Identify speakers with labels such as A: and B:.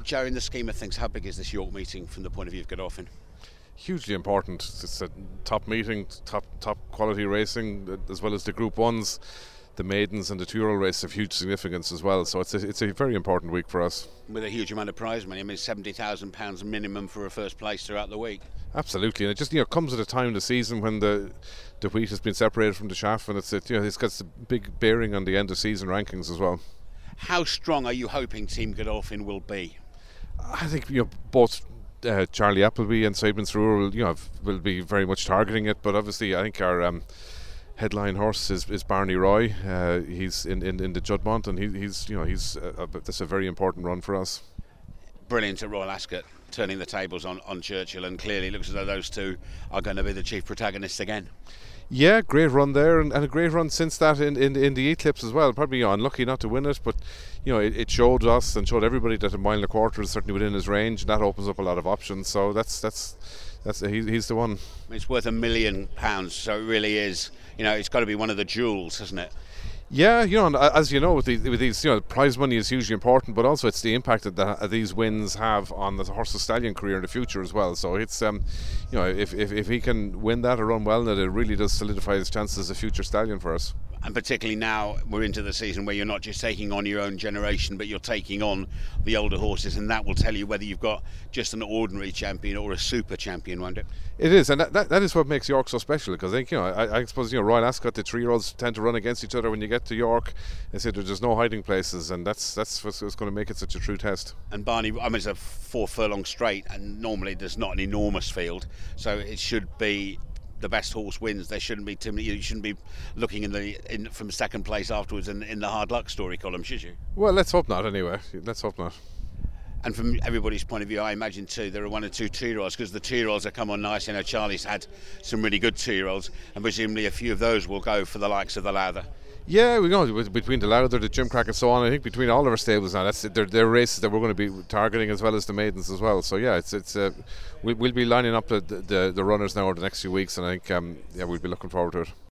A: Joe, in the scheme of things, how big is this York meeting from the point of view of Godolphin?
B: Hugely important. It's a top meeting, top quality racing, as well as the Group 1s, the maidens and the 2-year-old race have huge significance as well. So it's a very important week for us.
A: With a huge amount of prize money, I mean £70,000 minimum for a first place throughout the week.
B: Absolutely, and it just comes at a time of the season when the wheat has been separated from the chaff, and it's got a big bearing on the end of season rankings as well.
A: How strong are you hoping Team Godolphin will be?
B: I think both Charlie Appleby and Simon's Rural will be very much targeting it, but obviously I think our headline horse is Barney Roy. He's in the Juddmonte, and that's a very important run for us.
A: Brilliant at Royal Ascot, turning the tables on Churchill, and clearly looks as though those two are going to be the chief protagonists again.
B: Yeah, great run there, and a great run since that in the Eclipse as well. Probably unlucky not to win it, but it showed us and showed everybody that a mile and a quarter is certainly within his range, and that opens up a lot of options. So he's the one.
A: I mean, it's worth £1 million, so it really is. It's got to be one of the jewels, hasn't it?
B: Yeah, and as you know, with these, prize money is hugely important, but also it's the impact that these wins have on the horse and stallion career in the future as well. So it's, if he can win that or run well, that it really does solidify his chances as a future stallion for us.
A: And particularly now we're into the season where you're not just taking on your own generation, but you're taking on the older horses, and that will tell you whether you've got just an ordinary champion or a super champion, won't it?
B: It is, and that is what makes York so special, because I think I suppose Royal Ascot, the 3-year-olds tend to run against each other. When you get to York, they say there's no hiding places, and that's what's going to make it such a true test.
A: And Barney, it's a 4 furlong straight, and normally there's not an enormous field, so it should be the best horse wins. There shouldn't be too many. You shouldn't be looking from second place afterwards in the hard luck story column, should you?
B: Well, let's hope not. Anyway, let's hope not.
A: And from everybody's point of view, I imagine too there are 1 or 2 2-year-olds, because the 2-year-olds have come on nice. Charlie's had some really good 2-year-olds, and presumably a few of those will go for the likes of the Lowther.
B: Yeah, we know between the Lowther, the Gimcrack and so on. I think between all of our stables now, they're races that we're going to be targeting, as well as the maidens as well. So yeah, we'll be lining up the runners now over the next few weeks, and I think we'll be looking forward to it.